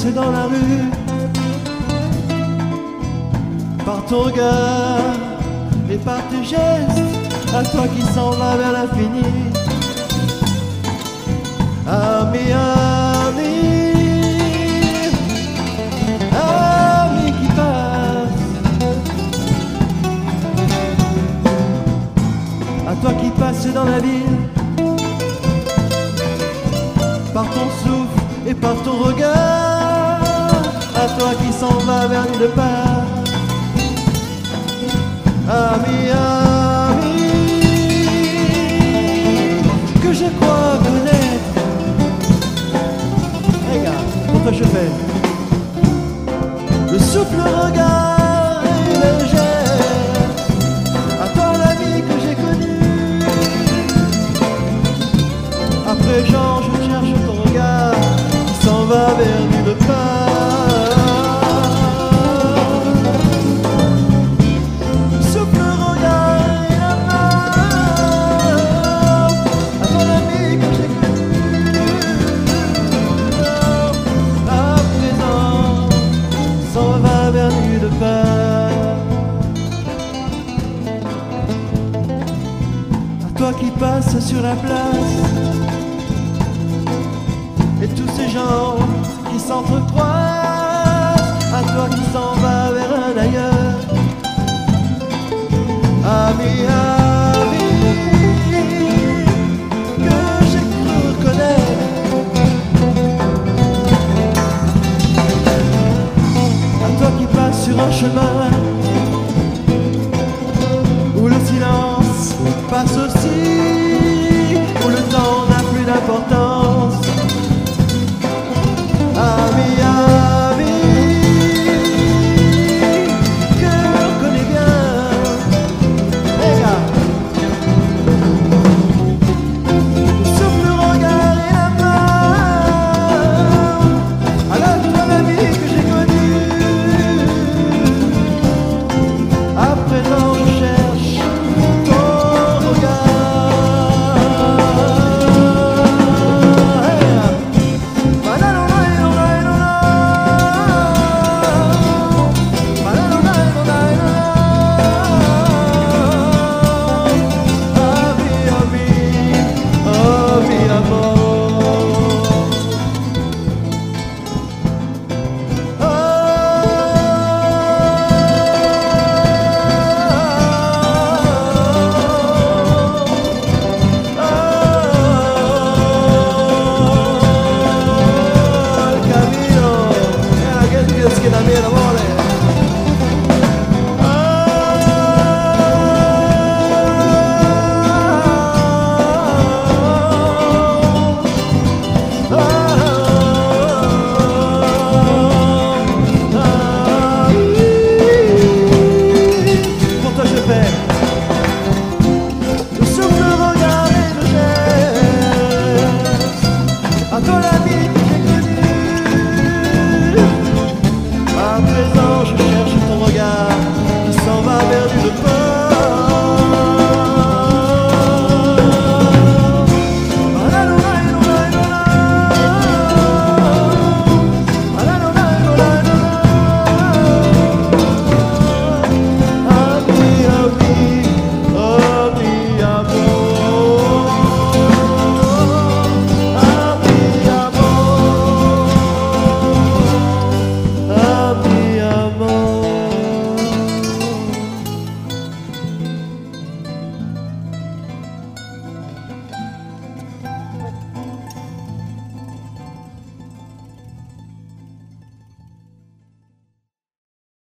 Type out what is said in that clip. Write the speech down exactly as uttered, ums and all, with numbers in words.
dans la rue, par ton regard et par tes gestes, à toi qui s'en va vers l'infini. Ami, ami, ami qui passe, à toi qui passes dans la ville, par ton souffle et par ton regard, à toi qui s'en va vers nulle part. Ami, ami, que je crois connaître. Regarde, pour toi je fais le souffle, le regard et le geste. À toi l'ami que j'ai connu. Après Jean, je cherche ton regard qui s'en va vers nulle part. Souffle, le regard et la main. À ton ami que j'ai connu. À présent, s'en va vers nulle part. À toi qui passes sur la place, et tous ces gens qui s'entrecroisent, à toi qui s'en va vers un ailleurs. Ami, ami, que j'ai cru reconnaître. À toi qui passes sur un chemin où le silence passe aussi, où le temps n'a plus d'importance. Ami, ami, que l'on connaît bien. Regarde, souffle, le regard et la main. Alors toi l'ami que j'ai connu. À présent je cherche ton regard. À présent je cherche ton regard.